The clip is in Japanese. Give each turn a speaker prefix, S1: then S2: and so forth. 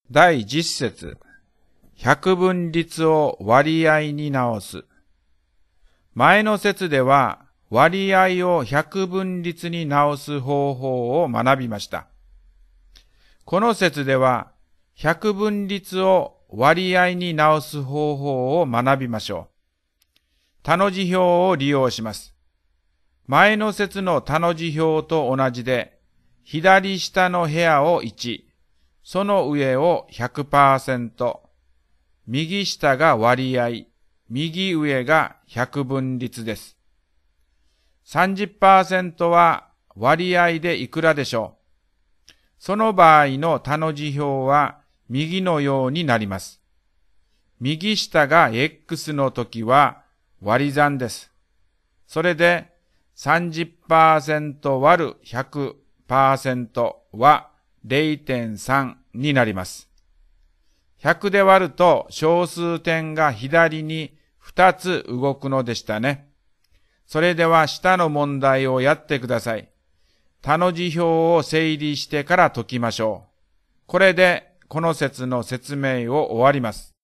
S1: 第10節、百分率を割合に直す。前の節では割合を百分率に直す方法を学びました。この節では百分率を割合に直す方法を学びましょう。他の字表を利用します。前の節の他の字表と同じで、左下の部屋を1、その上を 100%、右下が割合、右上が百分率です。30% は割合でいくらでしょう。その場合の他の字表は右のようになります。右下が X の時は割り算です。それで 30% 割る 100% は 0.3 になります。100で割ると小数点が左に2つ動くのでしたね。それでは下の問題をやってください。他の字表を整理してから解きましょう。これでこの節の説明を終わります。